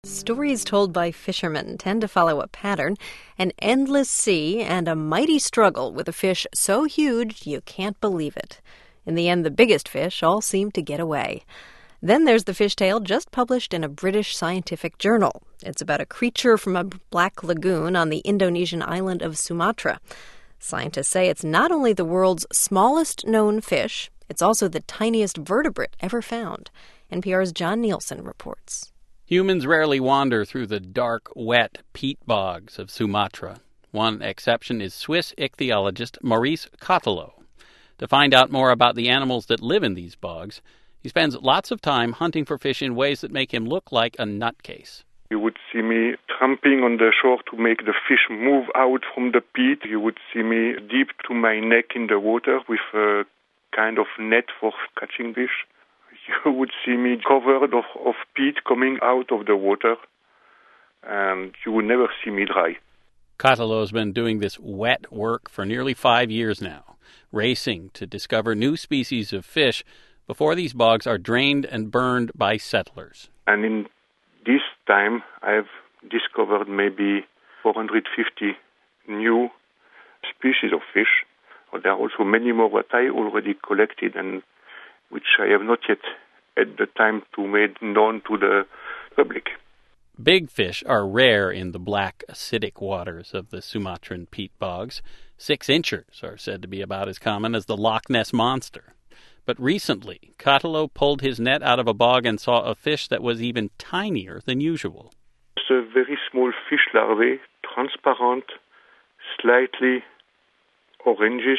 Stories told by fishermen tend to follow a pattern: an endless sea and a mighty struggle with a fish so huge you can't believe it. In the end, the biggest fish all seem to get away. Then there's the fish tale just published in a British scientific journal. It's about a creature from a black lagoon on the Indonesian island of Sumatra. Scientists say it's not only the world's smallest known fish, it's also the tiniest vertebrate ever found. NPR's John Nielsen reports. Humans rarely wander through the dark, wet peat bogs of Sumatra. One exception is Swiss ichthyologist Maurice Cottelot. To find out more about the animals that live in these bogs, he spends lots of time hunting for fish in ways that make him look like a nutcase. You would see me tramping on the shore to make the fish move out from the peat. You would see me deep to my neck in the water with a kind of net for catching fish. You would see me covered of peat coming out of the water, and you would never see me dry. Cottelot's been doing this wet work for nearly 5 years now, racing to discover new species of fish before these bogs are drained and burned by settlers. And in this time, I've discovered maybe 450 new species of fish. There are also many more that I already collected and which I have not yet had the time to make known to the public. Big fish are rare in the black, acidic waters of the Sumatran peat bogs. 6-inchers are said to be about as common as the Loch Ness Monster. But recently, Cottelot pulled his net out of a bog and saw a fish that was even tinier than usual. It's a very small fish larvae, transparent, slightly orangish,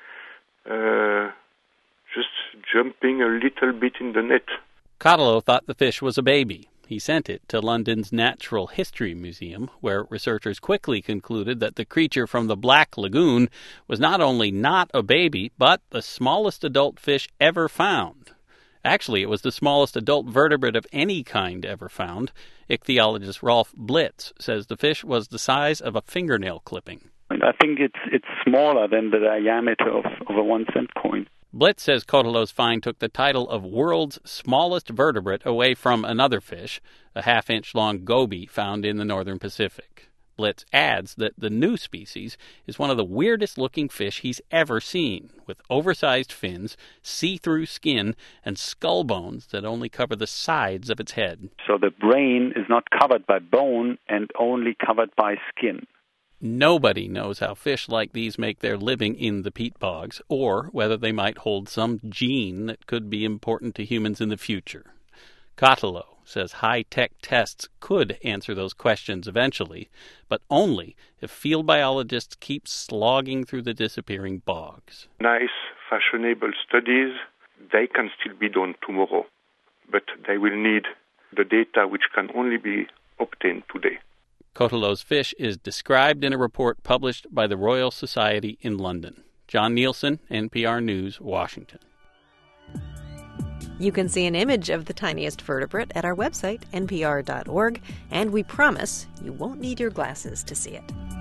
just jumping a little bit in the net. Cottelot thought the fish was a baby. He sent it to London's Natural History Museum, where researchers quickly concluded that the creature from the Black Lagoon was not only not a baby, but the smallest adult fish ever found. Actually, it was the smallest adult vertebrate of any kind ever found. Ichthyologist Rolf Blitz says the fish was the size of a fingernail clipping. I think it's smaller than the diameter of a 1-cent coin. Blitz says Cottelot's find took the title of world's smallest vertebrate away from another fish, a half-inch-long goby found in the northern Pacific. Blitz adds that the new species is one of the weirdest-looking fish he's ever seen, with oversized fins, see-through skin, and skull bones that only cover the sides of its head. So the brain is not covered by bone and only covered by skin. Nobody knows how fish like these make their living in the peat bogs, or whether they might hold some gene that could be important to humans in the future. Cottelot says high-tech tests could answer those questions eventually, but only if field biologists keep slogging through the disappearing bogs. Nice, fashionable studies, they can still be done tomorrow, but they will need the data which can only be obtained today. Cottelot's fish is described in a report published by the Royal Society in London. John Nielsen, NPR News, Washington. You can see an image of the tiniest vertebrate at our website, npr.org, and we promise you won't need your glasses to see it.